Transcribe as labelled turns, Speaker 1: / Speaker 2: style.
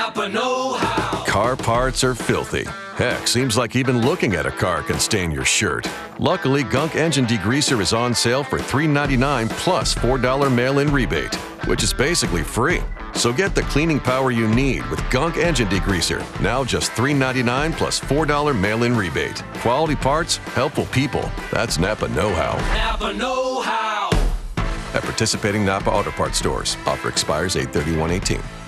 Speaker 1: Napa know-how.
Speaker 2: Car parts are filthy. Heck, seems like even looking at a car can stain your shirt. Luckily, Gunk Engine Degreaser is on sale for $3.99 plus $4 mail-in rebate, which is basically free. So get the cleaning power you need with Gunk Engine Degreaser. Now just $3.99 plus $4 mail-in rebate. Quality parts, helpful people. That's Napa know-how.
Speaker 1: Napa know-how.
Speaker 2: At participating Napa Auto Parts stores. Offer expires 8/31/18.